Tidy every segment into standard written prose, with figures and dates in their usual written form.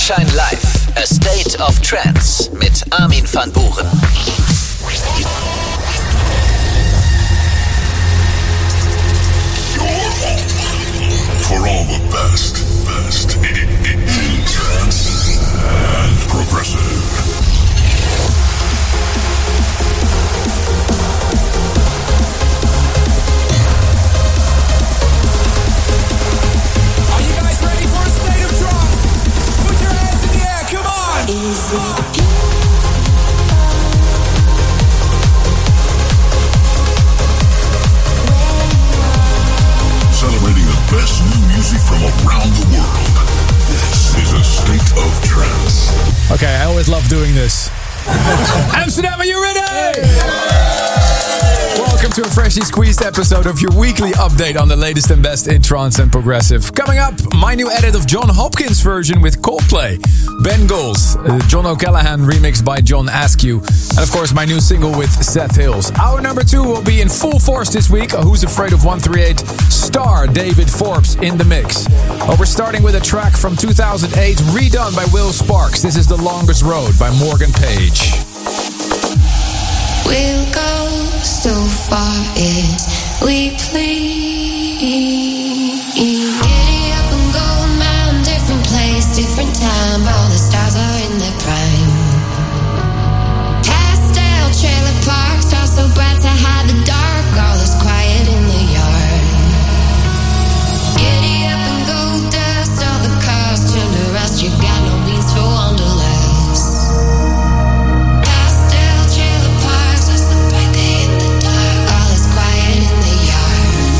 Sunshine Live, A State of Trance mit Armin van Buuren. For all the best in trance and progressive. Are you guys ready for a state of trance? Put your hands in the air, come on! Celebrating the best new music from around the world. This is A State of Trance. Okay, I always love doing this. Amsterdam, are you ready? Welcome to a freshly squeezed episode of your weekly update on the latest and best in trance and progressive. Coming up, my new edit of John Hopkins' version with Coldplay, Ben Goals, John O'Callaghan remixed by John Askew, and of course my new single with Seth Hills. Hour number 2 will be in full force this week. Who's Afraid of 138? Star David Forbes in the mix. We're starting with a track from 2008 redone by Will Sparks. This is The Longest Road by Morgan Page. We'll go so far as we please. Giddy up and go, man, different place, different time. All the stars are in their prime. Pastel trailer parks, stars so bright to hide the dark. All is quiet in the yard. Giddy up and go, dust all the cars turn to rust. You got no means for wanderlust. Pastel trailer parks, stars so bright they in the dark. All is quiet in the yard.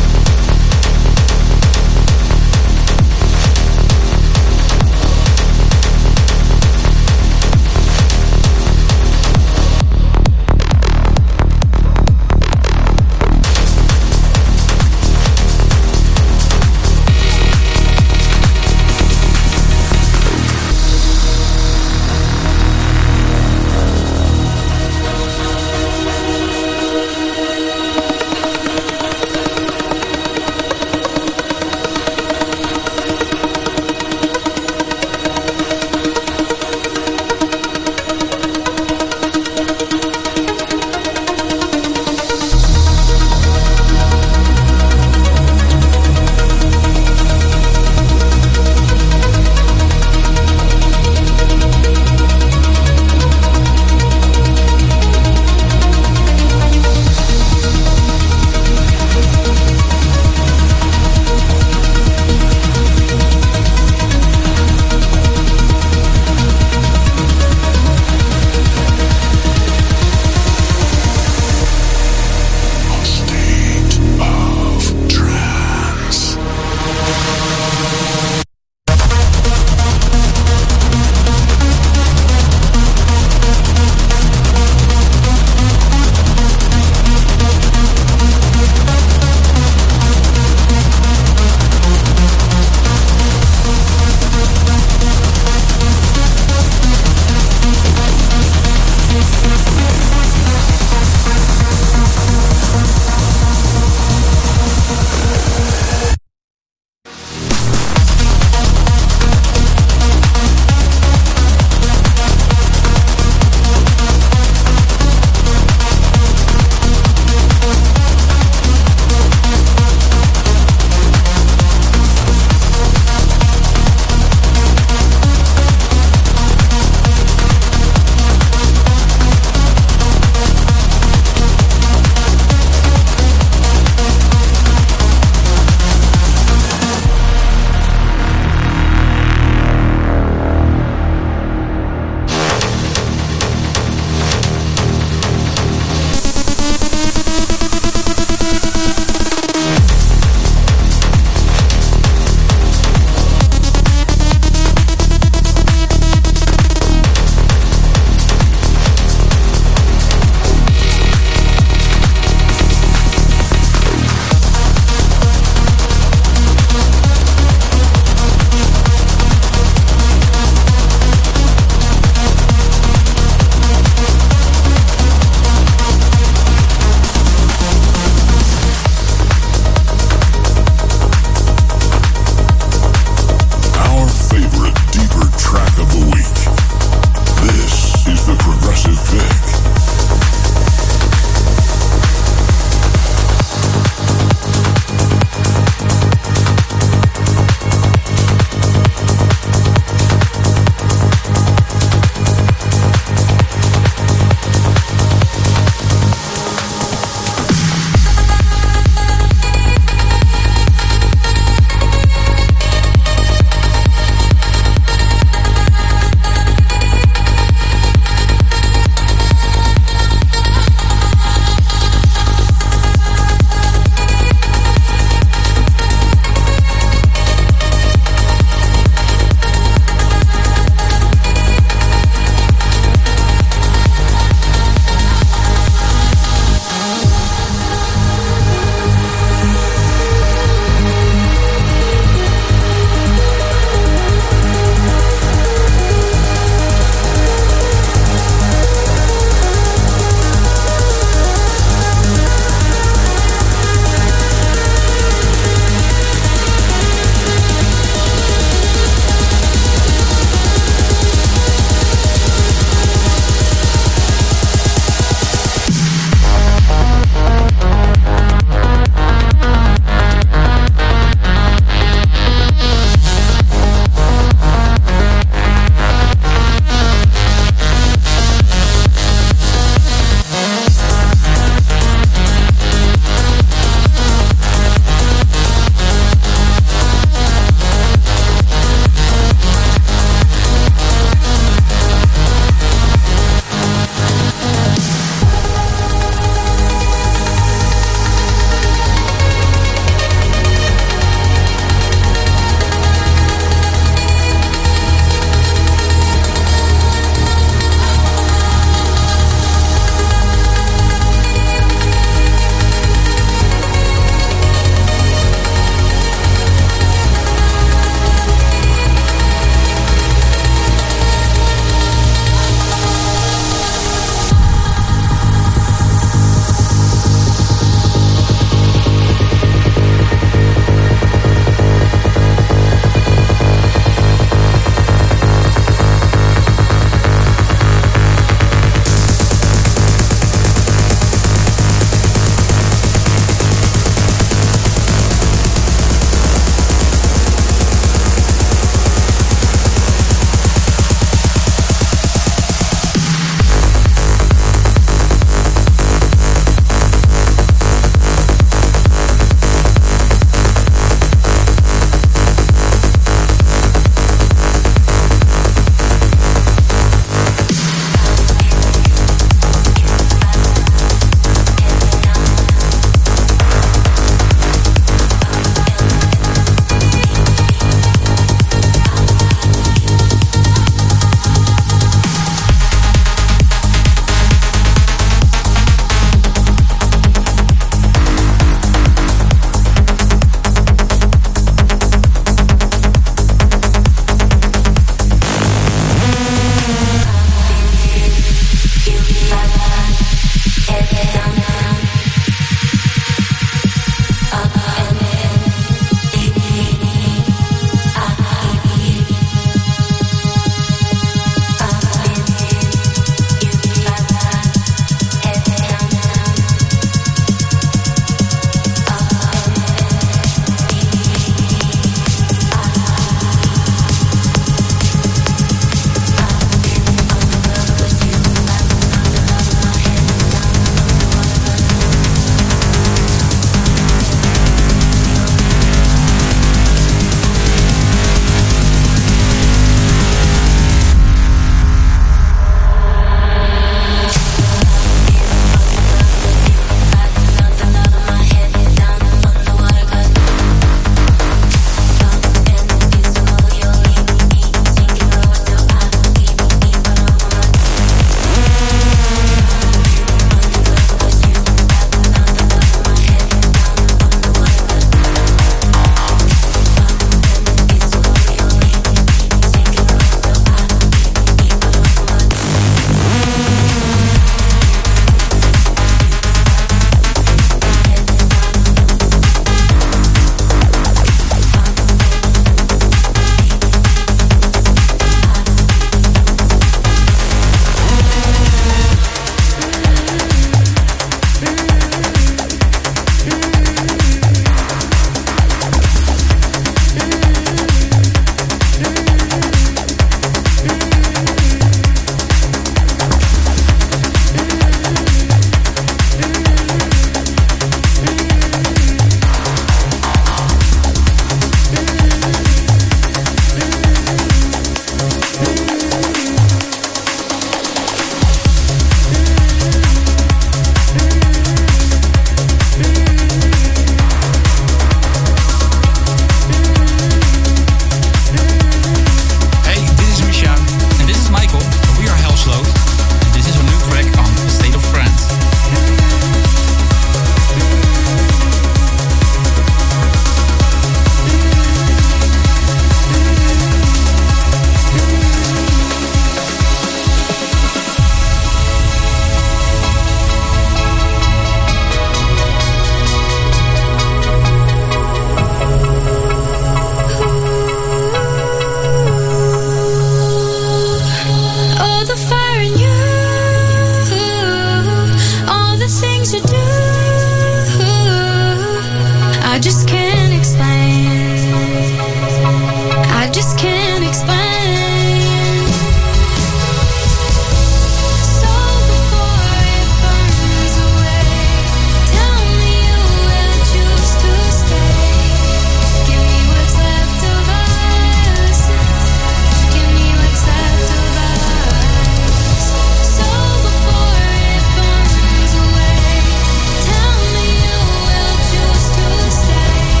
Tell me you will choose to stay.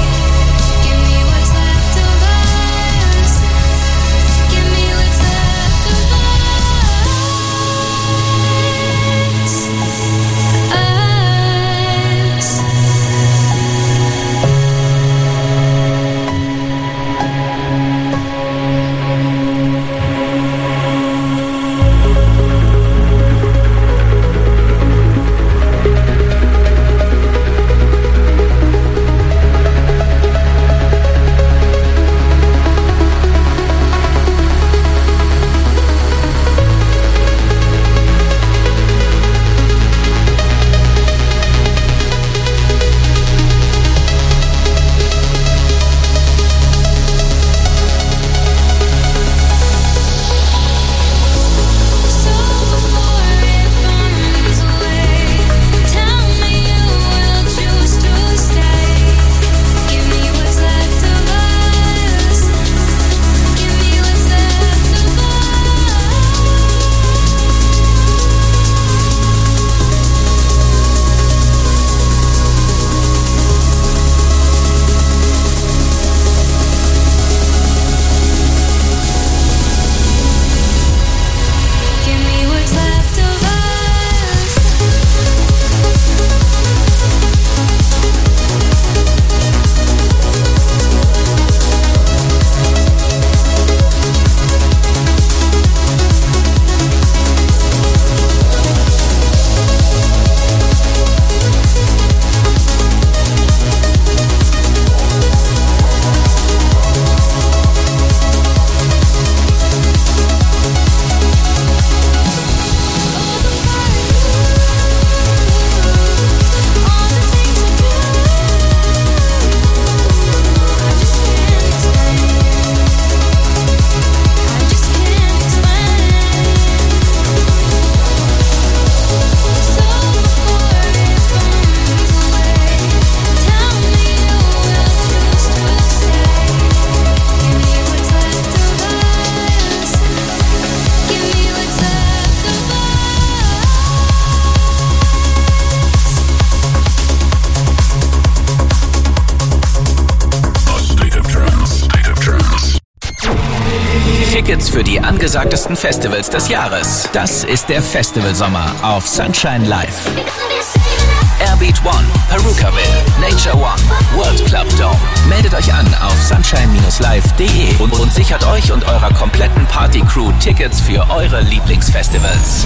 Tickets für die angesagtesten Festivals des Jahres. Das ist der Festivalsommer auf Sunshine Live. Airbeat One, Perukaville, Nature One, World Club Dome. Meldet euch an auf sunshine-live.de und sichert euch und eurer kompletten Party-Crew Tickets für eure Lieblingsfestivals.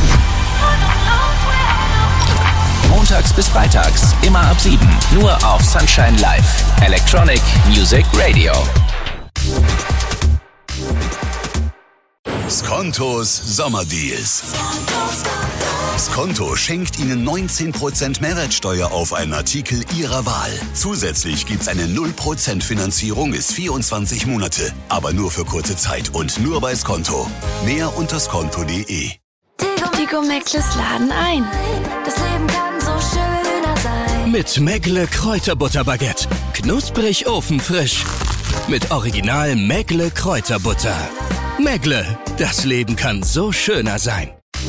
Montags bis freitags, immer ab 7, nur auf Sunshine Live. Electronic Music Radio. Skontos Sommerdeals. Skonto schenkt Ihnen 19% Mehrwertsteuer auf einen Artikel Ihrer Wahl. Zusätzlich gibt's eine 0% Finanzierung bis 24 Monate. Aber nur für kurze Zeit und nur bei Skonto. Mehr unter skonto.de. Tigo Mäckles laden ein. Das Leben kann so schöner sein. Mit Mäckle Kräuterbutterbaguette. Knusprig ofenfrisch. Mit Original Mäckle Kräuterbutter. Mäckle, das Leben kann so schöner sein.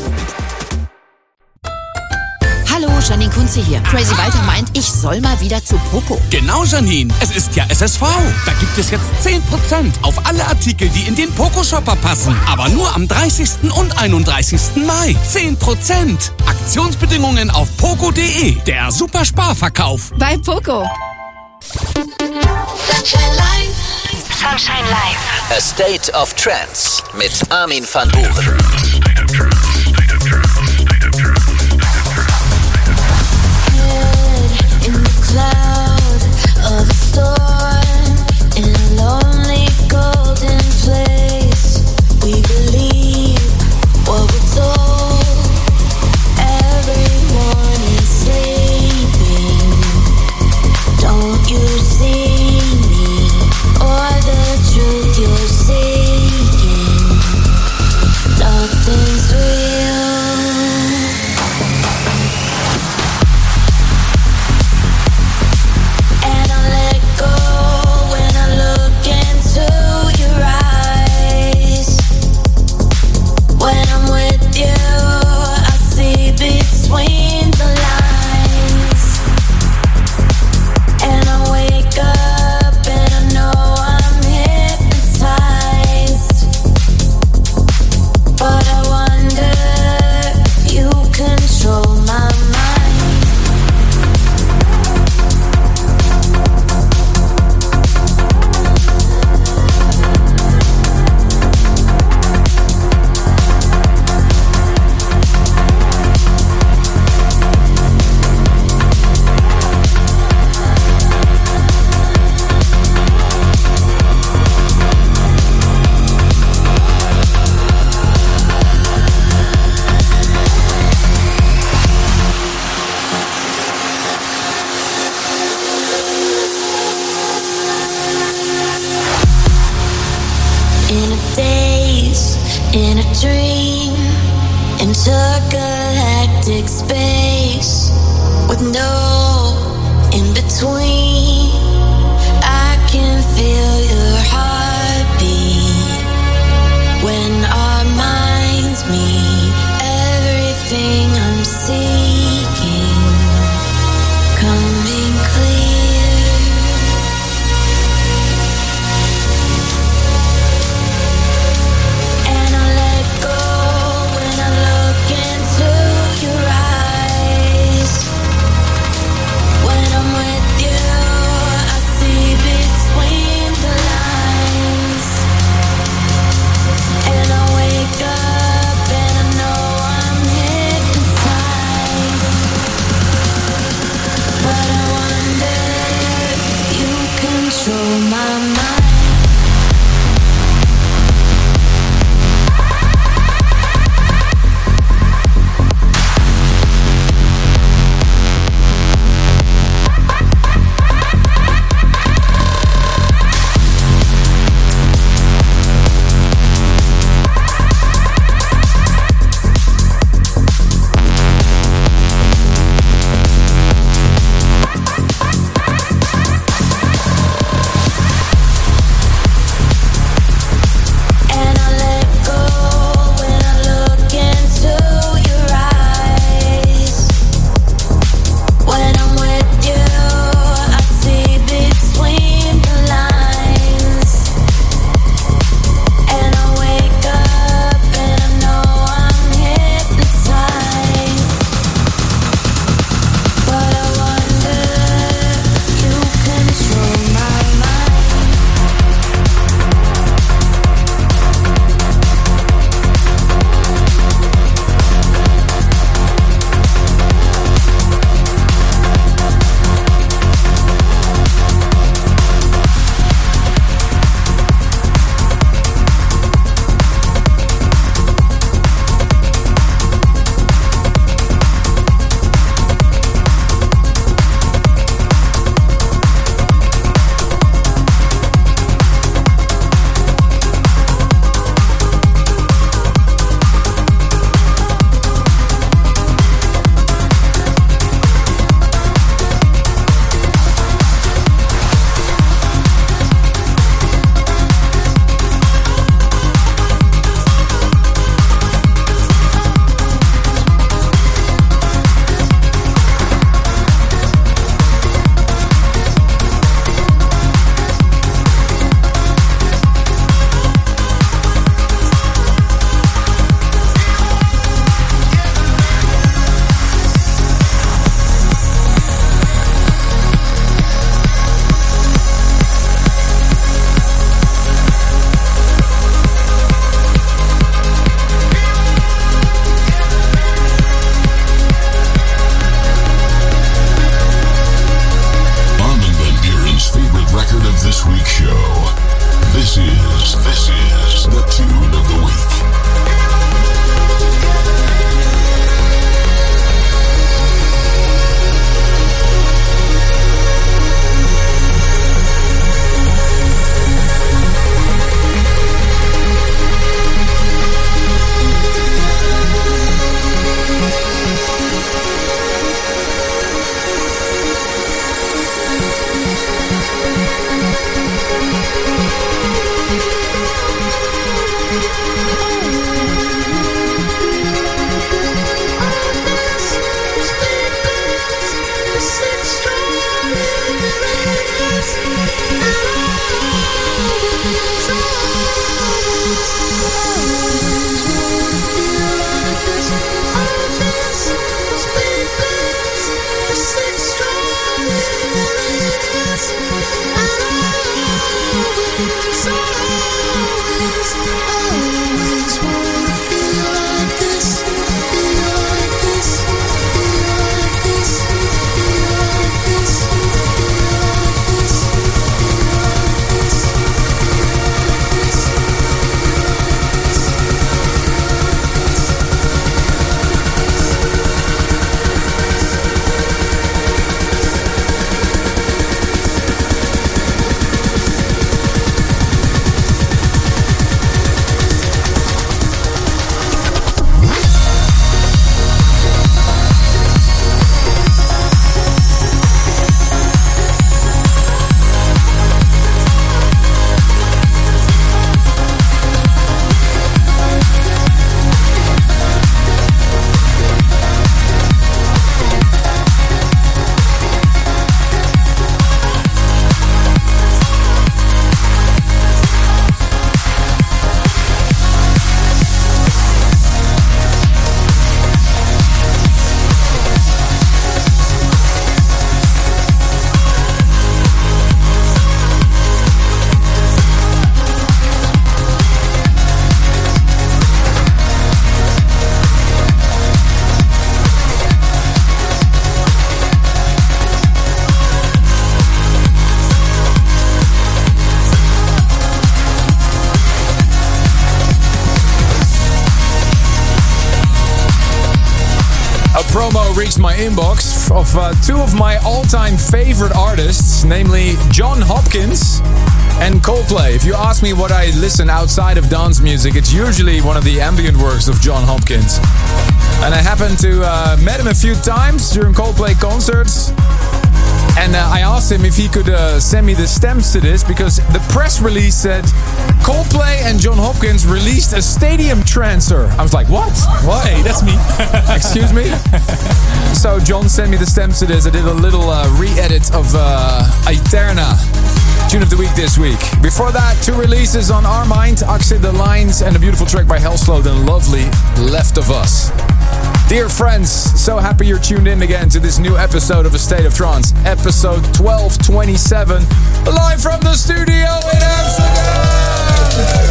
Hallo, Janine Kunze hier. Crazy Walter meint, ich soll mal wieder zu Poco. Genau, Janine. Es ist ja SSV. Da gibt es jetzt 10% auf alle Artikel, die in den Poco-Shopper passen. Aber nur am 30. und 31. Mai. 10%. Aktionsbedingungen auf poco.de. Der Supersparverkauf. Bei Poco. Sunshine Live. Sunshine Live. A State of Trance mit Armin van Buuren. In the cloud of a storm, in a lonely golden place, we believe what we're told. Everyone is sleeping. Don't you see me, or the truth you're seeking? Nothing's real. Between the lines, and I wake up and I know I'm hypnotized, but I wonder if you control my in a dream, into galactic space with no in between. I can feel your heartbeat when our minds meet. Everything I'm seeking coming clear. And I let go when I look into your eyes. When I'm with you, I see between the lines. And I wake up and I know I'm hypnotized. reached my inbox of two of my all-time favorite artists, namely John Hopkins and Coldplay. If you ask me what I listen outside of dance music, it's usually one of the ambient works of John Hopkins. And I happened to met him a few times during Coldplay concerts. And I asked him if he could send me the stems to this, because the press release said Coldplay and John Hopkins released a stadium trancer. I was like, what? What? Hey, that's me. Excuse me? So John sent me the stems to this. I did a little re-edit of Aeterna, tune of the week this week. Before that, two releases on Our Mind, Oxide the Lines, and a beautiful track by Hellslowed and Lovely, Left of Us. Dear friends, so happy you're tuned in again to this new episode of A State of Trance, episode 1227, live from the studio in Amsterdam!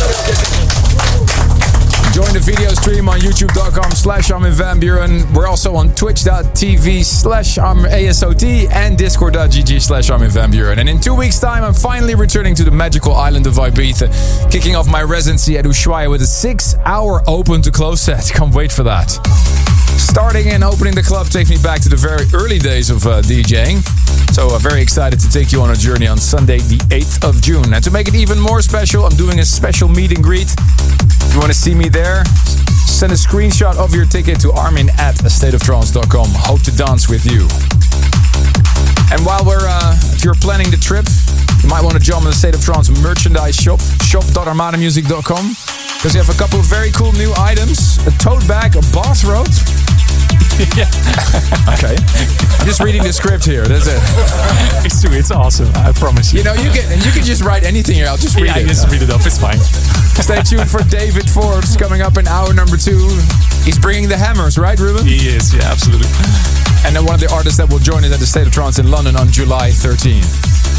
Join the video stream on youtube.com/Armin van Buuren. We're also on twitch.tv/ASOT and discord.gg/Armin van Buuren. And in 2 weeks' time, I'm finally returning to the magical island of Ibiza, kicking off my residency at Ushuaia with a 6-hour open to close set. Can't wait for that. Starting and opening the club takes me back to the very early days of DJing. So very excited to take you on a journey on Sunday the 8th of June. And to make it even more special, I'm doing a special meet and greet. If you want to see me there, send a screenshot of your ticket to armin@astateoftrance.com. Hope to dance with you. And while if you're planning the trip, you might want to jump on the State of Trance merchandise shop, shop.armadamusic.com. Because you have a couple of very cool new items. A tote bag, a bathrobe. Yeah. Okay. I'm just reading the script here. That's it. It's awesome. I promise you. You know, you can just write anything here. I'll just read it. Yeah, just read it off. It's fine. Stay tuned for David Forbes coming up in hour number 2. He's bringing the hammers, right, Ruben? He is, yeah, absolutely. And then one of the artists that will join us at the State of Trance in London on July 13th.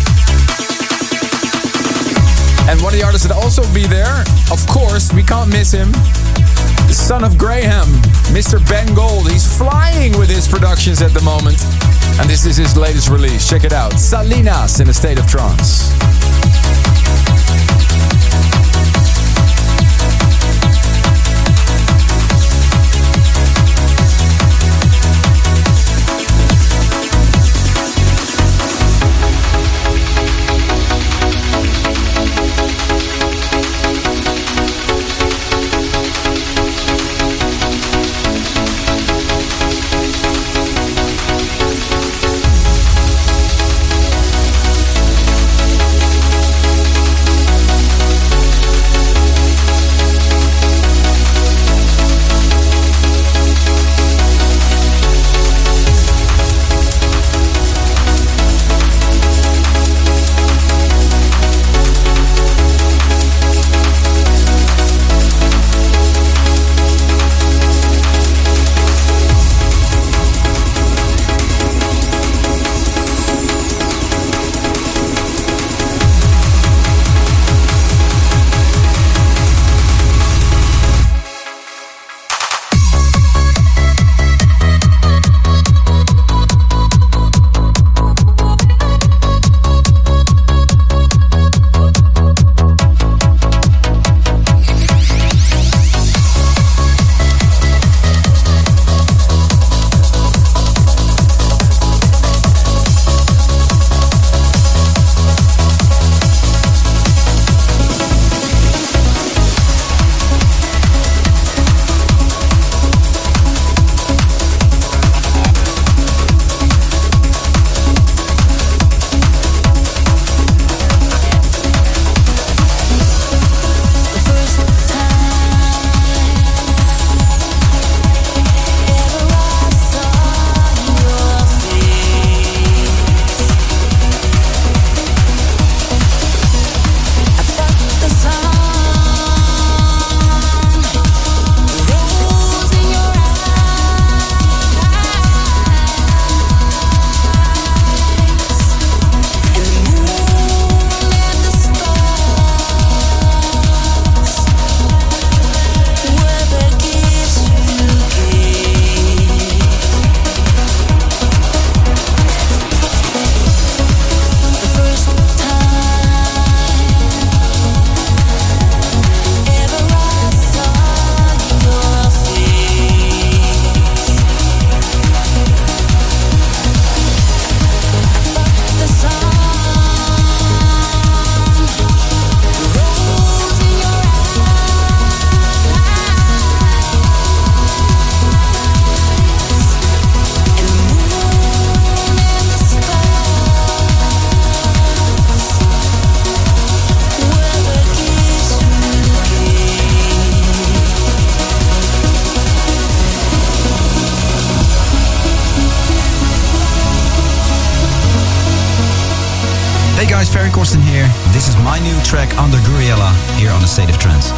And one of the artists that also be there, of course, we can't miss him, the son of Graham, Mr. Ben Gold. He's flying with his productions at the moment. And this is his latest release. Check it out. Salinas in a State of Trance. guys, Ferry Corsten here. This is my new track Under Guriella here on A State of Trance.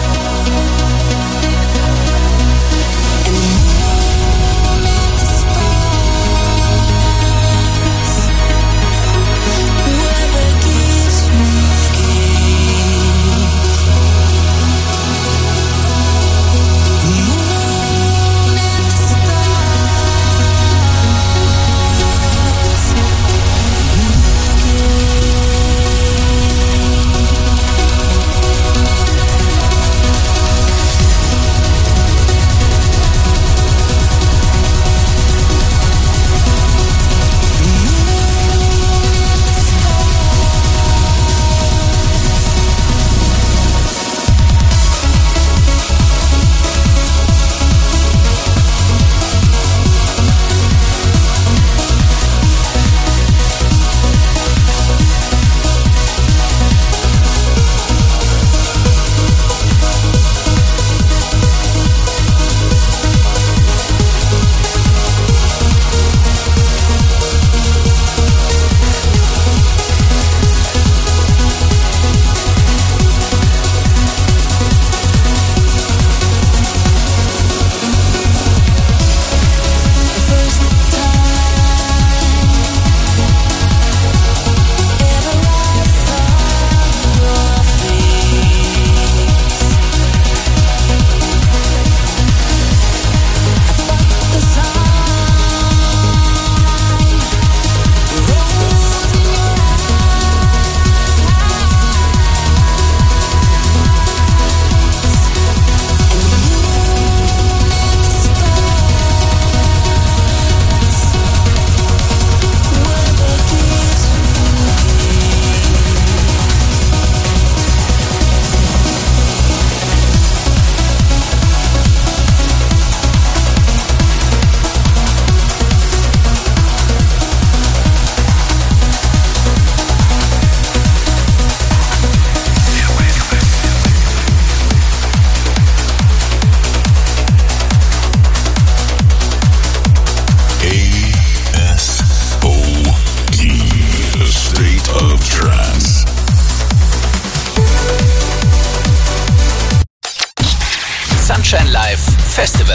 Sunshine Live Festival.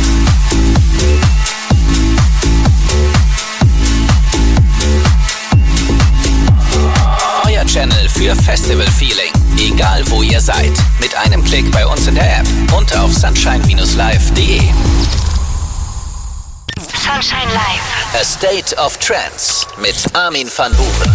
Euer Channel für Festival-Feeling. Egal wo ihr seid. Mit einem Klick bei uns in der App und auf sunshine-live.de. Sunshine Live. A State of Trance mit Armin van Buuren.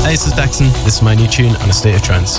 Hey, this is Daxon. This is my new tune on A State of Trance.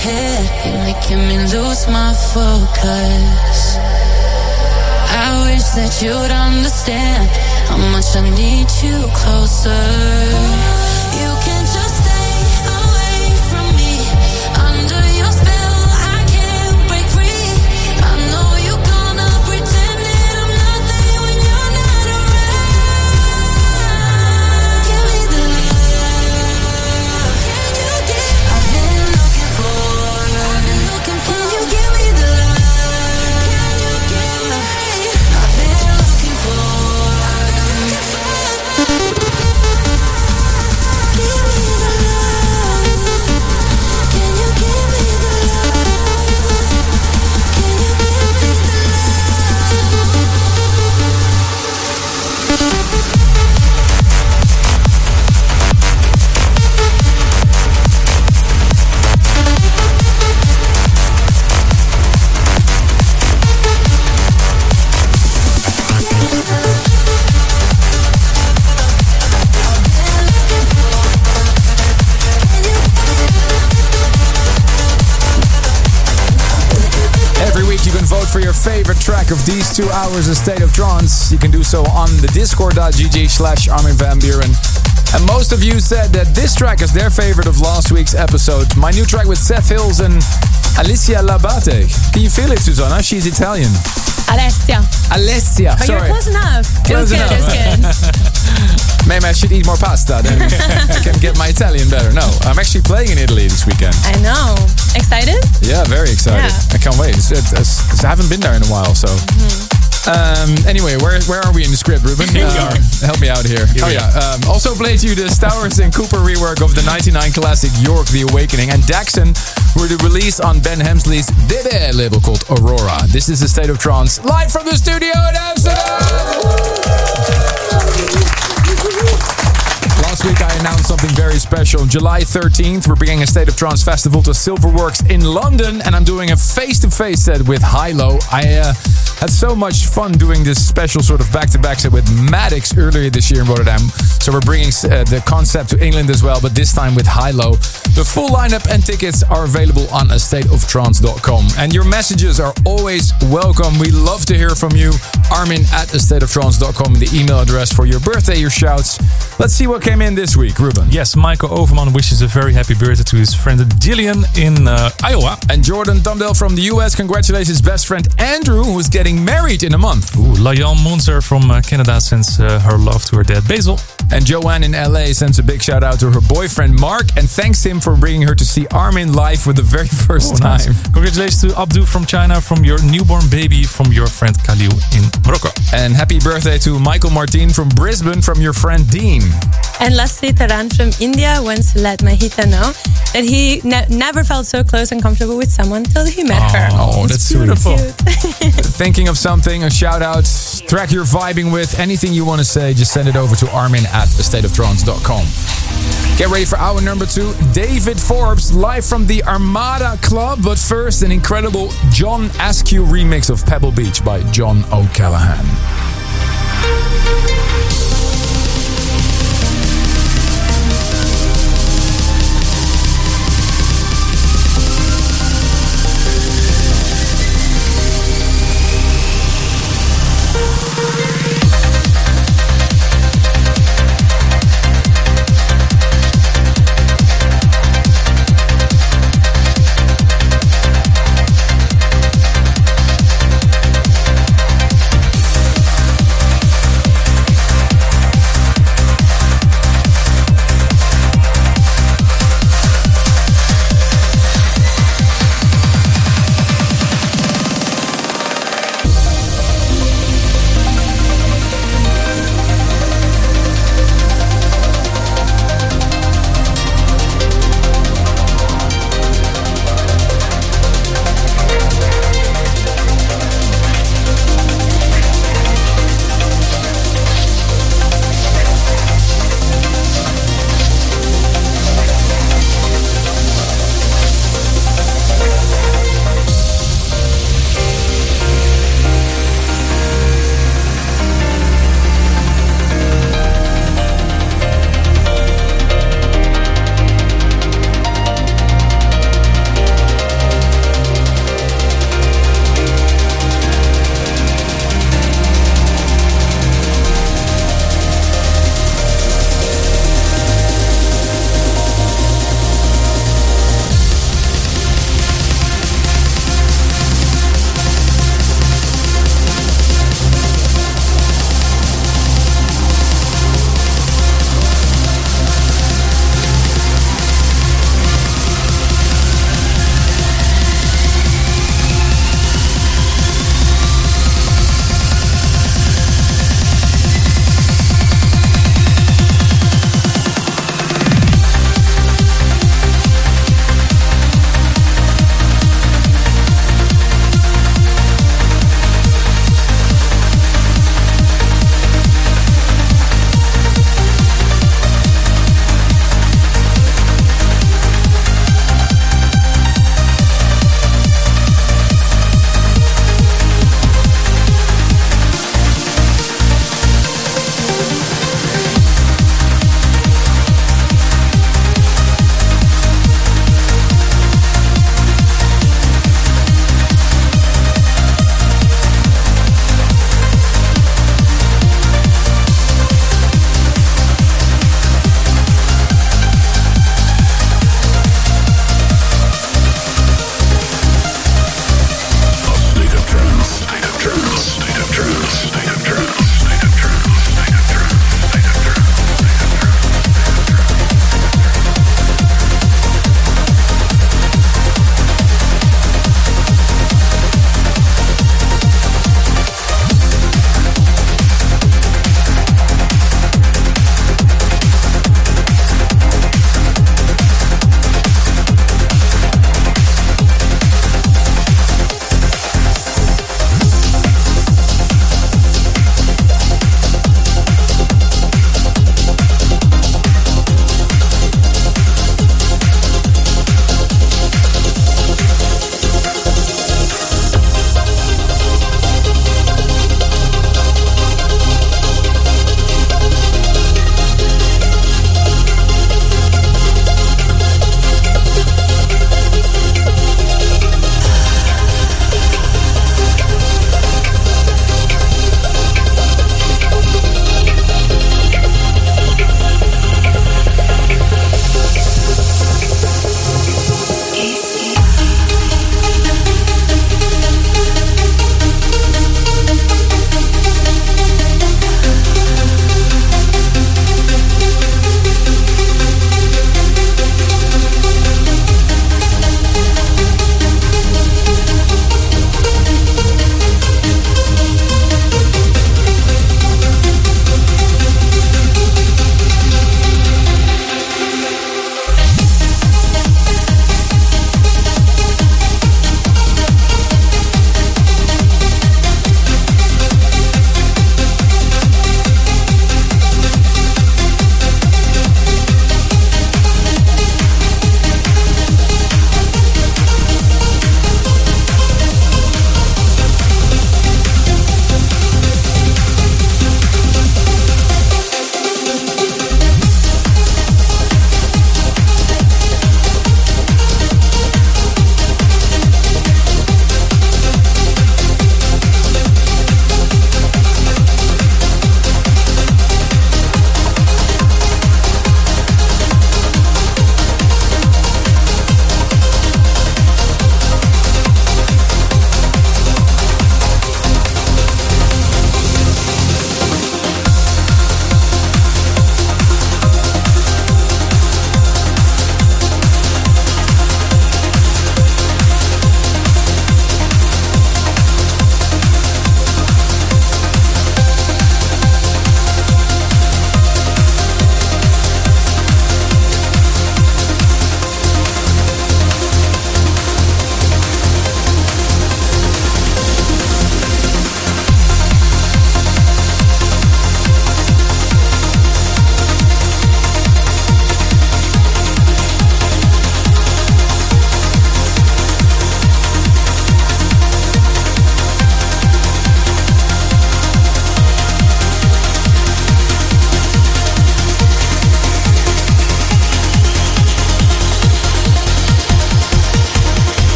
head, you're making me lose my focus. I wish that you'd understand how much I need you closer. You can just stay away from me. Under your spell, I can't break free. I know you're gonna pretend that I'm nothing when you're not around. Give me the love. Can you give? I've been looking for. Can you give me the love? Can you give? I've been looking for. For your favorite track of these 2 hours of State of Trance, you can do so on the discord.gg/Armin van Buuren. And most of you said that this track is their favorite of last week's episode. My new track with Seth Hills and Alicia Labate. Can you feel it, Susanna? She's Italian. Alessia. Sorry. You're close enough. It was good. Maybe I should eat more pasta, then I can get my Italian better. No, I'm actually playing in Italy this weekend. I know. Excited? Yeah, very excited. Yeah. I can't wait. I haven't been there in a while, so... Anyway, where are we in the script, Ruben? Help me out here. Also played you the Stowers and Cooper rework of the 99 classic York The Awakening, and Daxon were the release on Ben Hemsley's Bebe label called Aurora. This is the State of Trance, live from the studio in Amsterdam! Last week I announced something very special. July 13th, we're bringing a State of Trance festival to Silverworks in London, and I'm doing a face-to-face set with Hilo. I had so much fun doing this special sort of back-to-back set with Maddox earlier this year in Rotterdam. So we're bringing the concept to England as well, but this time with Hilo. The full lineup and tickets are available on astateoftrance.com. And your messages are always welcome. We love to hear from you. Armin@astateoftrance.com, the email address for your birthday, your shouts. Let's see what came in this week, Ruben. Yes, Michael Overman wishes a very happy birthday to his friend Jillian in Iowa. And Jordan Dumdale from the US congratulates his best friend Andrew, who is getting married in a month. Layan Monzer from Canada sends her love to her dad Basil. And Joanne in LA sends a big shout out to her boyfriend Mark and thanks him for bringing her to see Armin live for the very first time. Nice. Congratulations to Abdu from China, from your newborn baby, from your friend Khalil in Morocco. And happy birthday to Michael Martin from Brisbane, from your friend Dean. And Lasri Taran from India wants to let Mahita know that he never felt so close and comfortable with someone till he met her. Oh, that's beautiful. Thinking of something, a shout out, track you're vibing with, anything you want to say, just send it over to Armin@astateoftrance.com. Get ready for hour number 2. David Forbes live from the Armada Club. But first, an incredible John Askew remix of Pebble Beach by John O'Callaghan.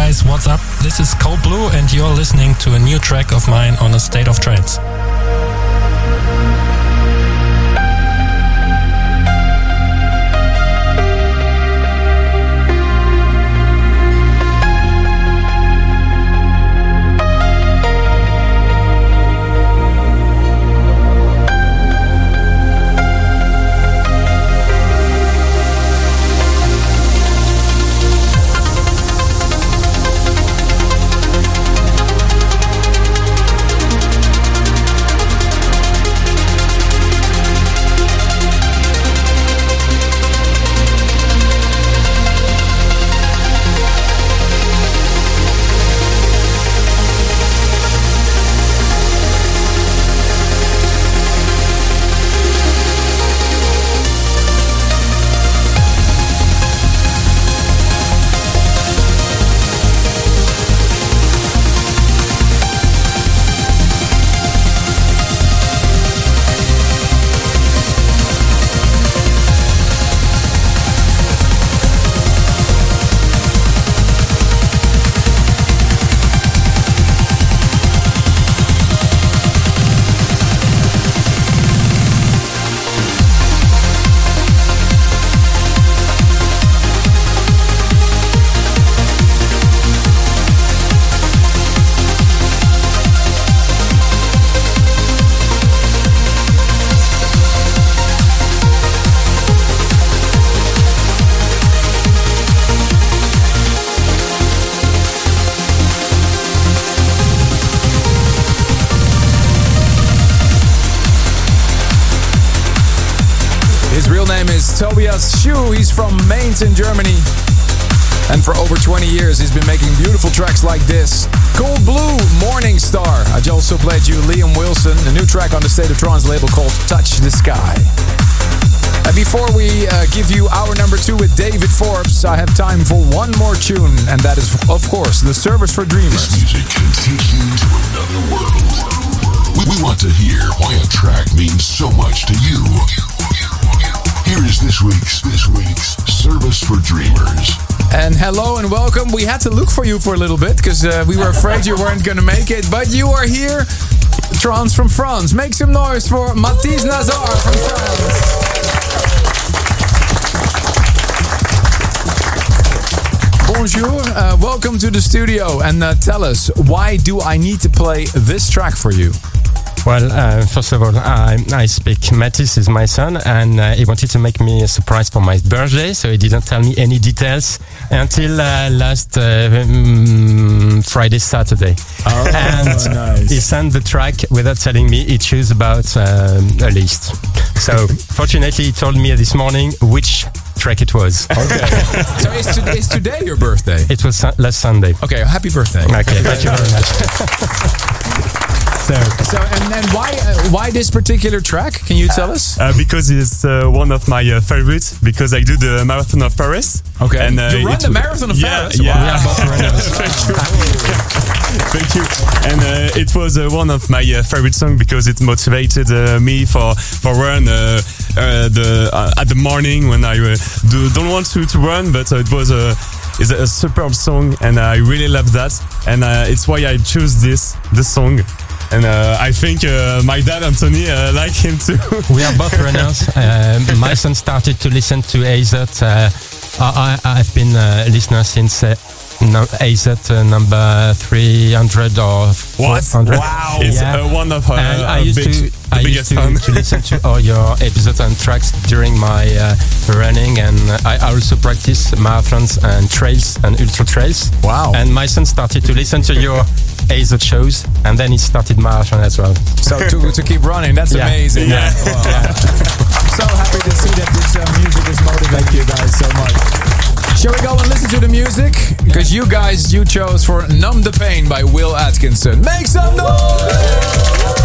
guys, what's up? This is Cold Blue and you're listening to a new track of mine on A State of Trance. Tobias Schuh. He's from Mainz in Germany. And for over 20 years, he's been making beautiful tracks like this. Cold Blue, Morning Star. I also played you Liam Wilson, a new track on the State of Trance label called Touch the Sky. And before we give you hour number 2 with David Forbes, I have time for one more tune, and that is, of course, The Service for Dreamers. This music can take you to another world. We want to hear why a track means so much to you. Here is this week's Service for Dreamers. And hello and welcome. We had to look for you for a little bit because we were afraid you weren't going to make it, but you are here. Trance from France. Make some noise for Mathis Nazar from France. Bonjour, welcome to the studio, and tell us, why do I need to play this track for you? Well, first of all, I speak. Mathis is my son, and he wanted to make me a surprise for my birthday, so he didn't tell me any details until last Friday, Saturday. Oh, and nice. He sent the track without telling me. He chose about a list. So, fortunately, he told me this morning which track it was. Okay. So is today your birthday? It was last Sunday. Okay, happy birthday. Okay, thank you very much. So and why this particular track? Can you tell us? Because it's one of my favorites. Because I do the Marathon of Paris. Okay. And you run the Marathon of Paris. Yeah. Wow. Thank you. And it was one of my favorite songs because it motivated me for run at the morning when I don't want to run, but it was is a superb song, and I really love that, and it's why I choose this song. And I think my dad, Anthony, like him too. We are both runners. My son started to listen to AZ. I've been a listener since AZ number 300 or 400. Wow! It's one of I used to listen to all your episodes and tracks during my running, and I also practice marathons and trails and ultra trails. Wow! And my son started to listen to your AZ shows, and then he started marathon as well. So to keep running, that's amazing. Yeah. Wow. I'm so happy to see that this music is motivating you guys so much. Shall we go and listen to the music? Because you chose for Numb the Pain by Will Atkinson. Make some noise!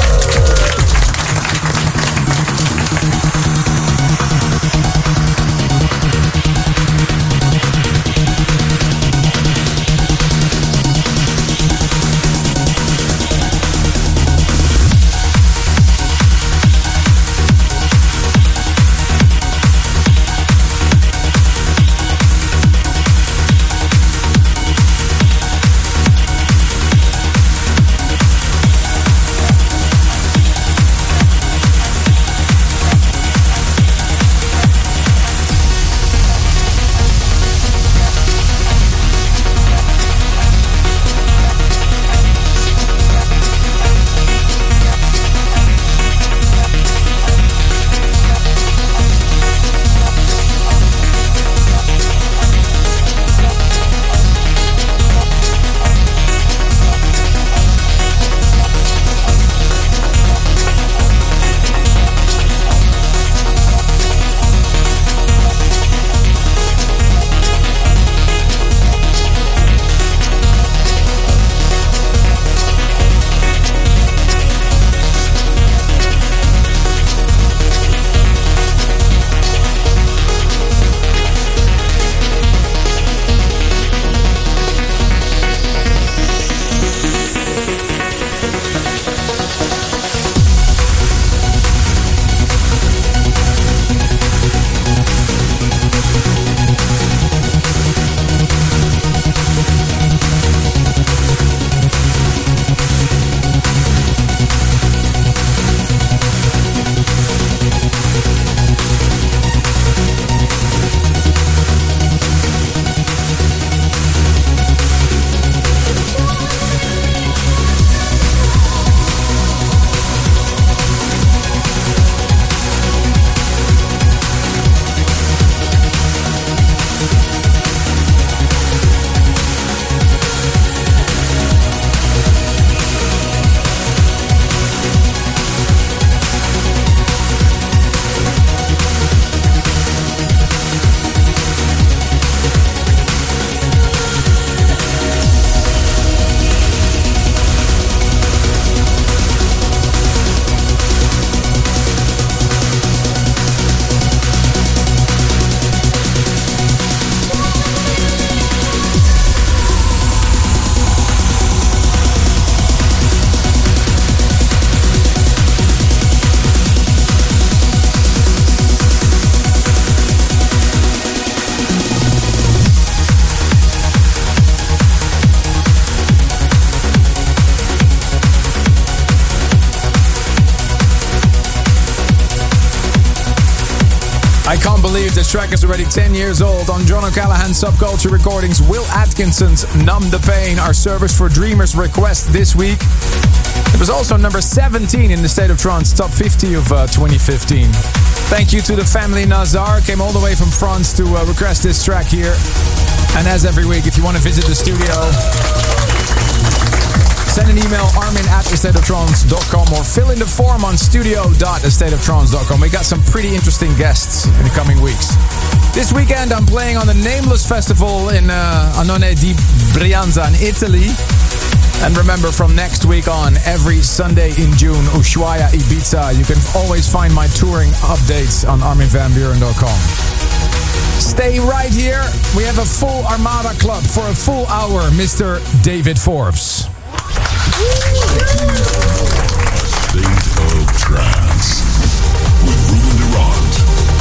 believe this track is already 10 years old. On John O'Callaghan's Subculture Recordings, Will Atkinson's Numb the Pain, our Service for Dreamers request this week. It was also number 17 in the State of Trance Top 50 of 2015. Thank you to the family Nazar, came all the way from France to request this track here. And as every week, if you want to visit the studio, send an email, armin@astateoftrance.com, or fill in the form on studio.astateoftrance.com. We got some pretty interesting guests in the coming weeks. This weekend, I'm playing on the Nameless Festival in Annone di Brianza in Italy. And remember, from next week on, every Sunday in June, Ushuaia, Ibiza. You can always find my touring updates on arminvanburen.com. Stay right here. We have a full Armada Club for a full hour. Mr. David Forbes. State of Trance with Ruben Durant.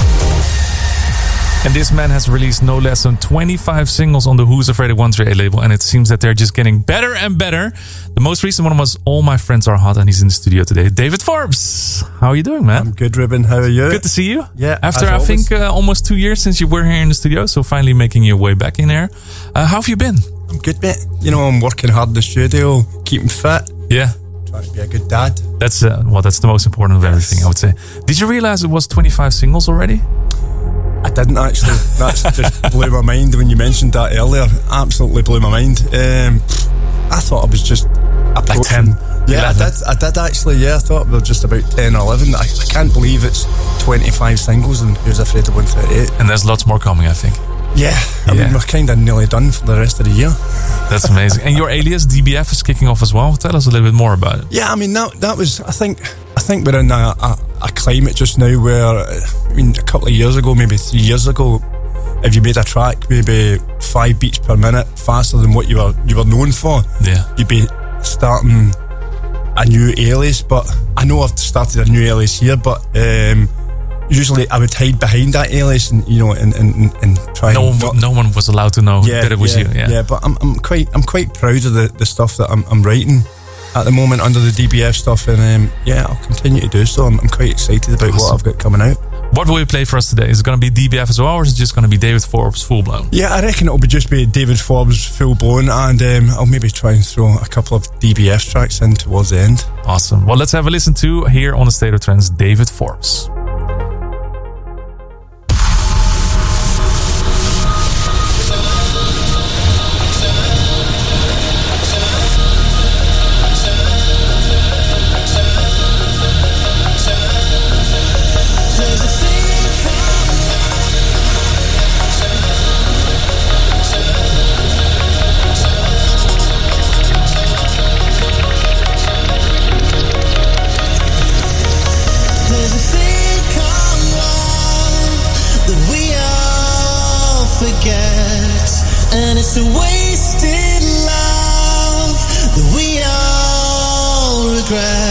And this man has released no less than 25 singles on the Who's Afraid of 138 label, and it seems that they're just getting better and better. The most recent one was All My Friends Are Hot, and he's in the studio today. David Forbes, how are you doing, man? I'm good, Ruben. How are you? Good to see you. Yeah. After, I think, almost 2 years since you were here in the studio, so finally making your way back in here. How have you been? I'm good, mate. You know, I'm working hard in the studio, keeping fit. Yeah. Trying to be a good dad. That's that's the most important of everything, I would say. Did you realize it was 25 singles already? I didn't actually. That just blew my mind when you mentioned that earlier. Absolutely blew my mind. I thought I was just approaching. Like 10. Yeah, 11. I did actually. Yeah, I thought we were just about 10 or 11. I can't believe it's 25 singles and Who's Afraid of 138. And there's lots more coming, I think. Yeah, I mean, we're kind of nearly done for the rest of the year. That's amazing. And your alias, DBF, is kicking off as well. Tell us a little bit more about it. Yeah, I mean, that was, I think we're in a climate just now where, I mean, a couple of years ago, maybe 3 years ago, if you made a track maybe 5 beats per minute faster than what you were known for, you'd be starting a new alias. But I know I've started a new alias here, but usually I would hide behind that alias and try. No one was allowed to know that it was you. Yeah, but I'm quite proud of the stuff that I'm writing at the moment under the DBF stuff, and I'll continue to do so. I'm quite excited about what I've got coming out. What will you play for us today? Is it going to be DBF as well, or is it just going to be David Forbes full blown? Yeah, I reckon it'll just be David Forbes full blown, and I'll maybe try and throw a couple of DBF tracks in towards the end. Awesome. Well, let's have a listen to, here on the State of Trance, David Forbes. And it's a wasted love that we all regret.